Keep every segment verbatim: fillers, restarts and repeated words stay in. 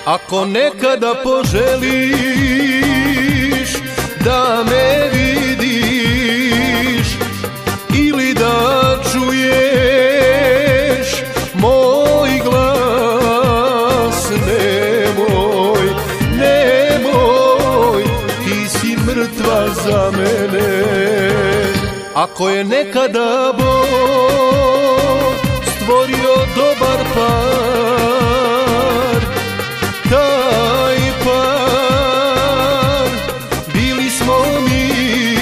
Ako nekada poželiš da me vidiš ili da čuješ moj glas, nemoj, nemoj, ti si mrtva za mene. Ako je nekada Bog stvorio dobar par, taj par bili smo mi.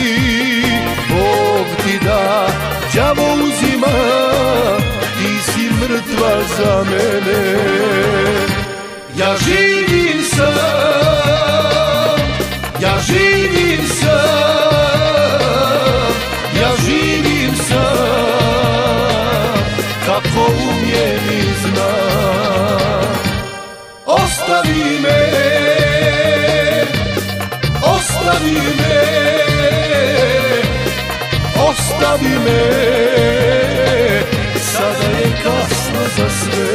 Bog ti da, đavo uzima, ti si mrtva za mene. Ja živim sam, ja živim sam, ja živim sam, kako umijem i znam. Ostavi me, ostavi me, ostavi me, sada je kasno za sve.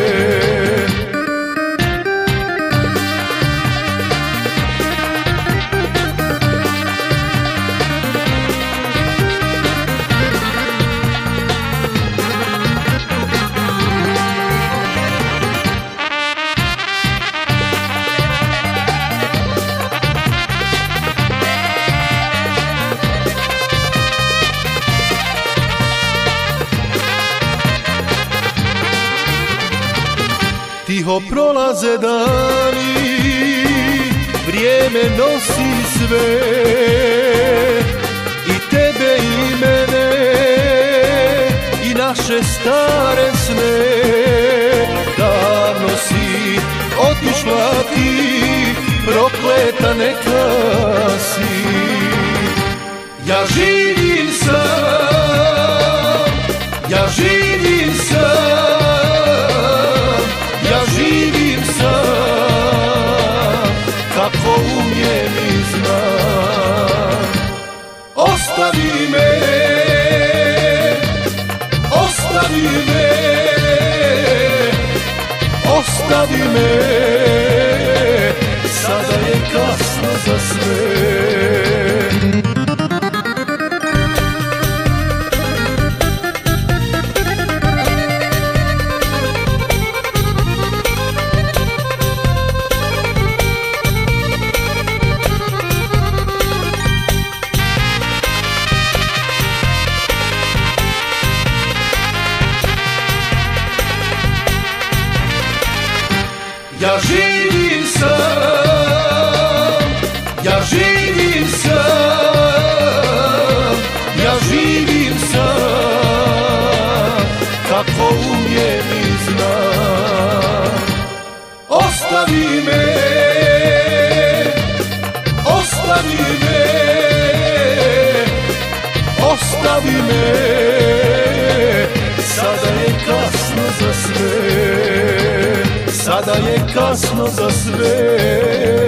Tiho prolaze dani, vrijeme nosi sve, i tebe i mene, i naše stare sne. Davno si otišla ti, prokleta neka si. Ja živim sam, ja živim sam, ja živim sam, kako umijem i znam. Ostavi me, ostavi me, ostavi me, sada je kasno za sve. Ja živim sam, ja živim sam, ja živim sam, kako umijem i znam. Ostavi me, ostavi me, ostavi me, sada je kasno za sve. Sada je kasno za sve.